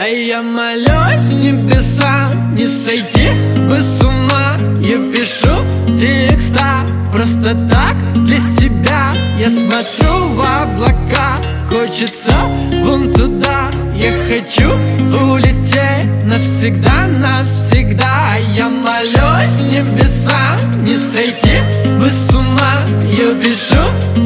А я молюсь небесам не сойти бы с ума. Я пишу текста просто так для себя. Я смотрю в облака, хочется вон туда. Я хочу улететь навсегда, навсегда. Я молюсь небесам не сойти бы с ума. Я пишу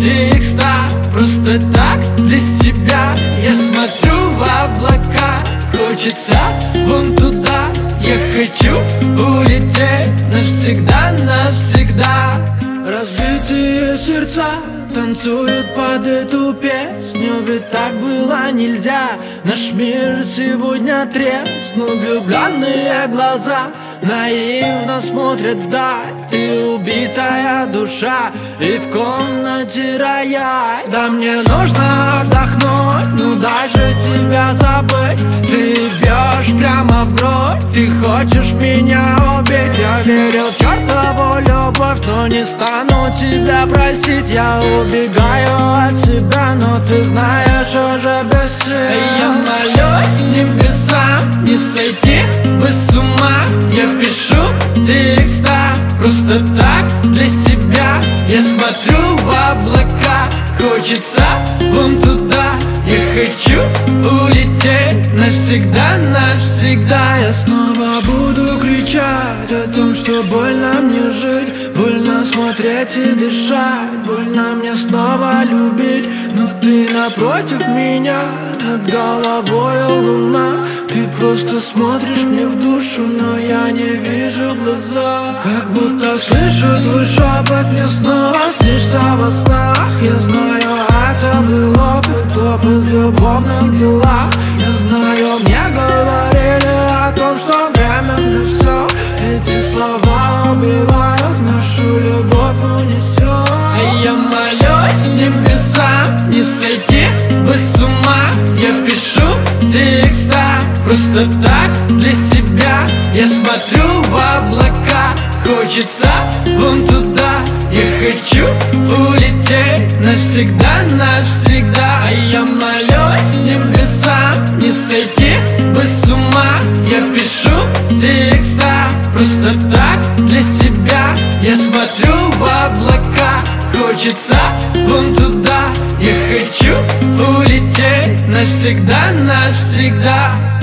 текста просто так для себя. Я смотрю в облака, хочется вон туда. Я хочу улететь навсегда, навсегда. Разбитые сердца танцуют под эту песню, ведь так было нельзя. Наш мир сегодня треснул, влюбленные глаза наивно смотрят вдаль. Ты убитая душа, и в комнате рояль. Да мне нужно отдохнуть, ну даже тебя забыть. Ты бьешь прямо в грудь, ты хочешь меня убить. Я верил в чертову любовь, но не стану тебя простить. Я убегаю от себя, но ты знаешь, уже без сил. Я молюсь небесам не сойти бы с ума. Я пишу текста просто так для себя. Я смотрю в облака, хочется вон туда. Я хочу улететь навсегда, навсегда. Я снова буду кричать о том, что больно мне жить, больно смотреть и дышать, больно мне снова любить. Но ты напротив меня, над головой луна. Ты просто смотришь мне в душу, но я не вижу глаза. Как будто слышу твой шепот, мне снова снишься во снах. Я знаю, это был опыт в любовных делах. Я знаю, мне говорили о том, что временно все. Эти слова убивают, нашу любовь унесет. А я молюсь небесам не сойти бы с ума. Я пишу текста просто так для себя. Я смотрю в облака, хочется вон туда. Я хочу улететь навсегда, навсегда. А я молюсь небесам не сойти бы с ума. Я пишу текста просто так для себя. Я смотрю в облака, хочется вон туда. Я хочу улететь навсегда, навсегда.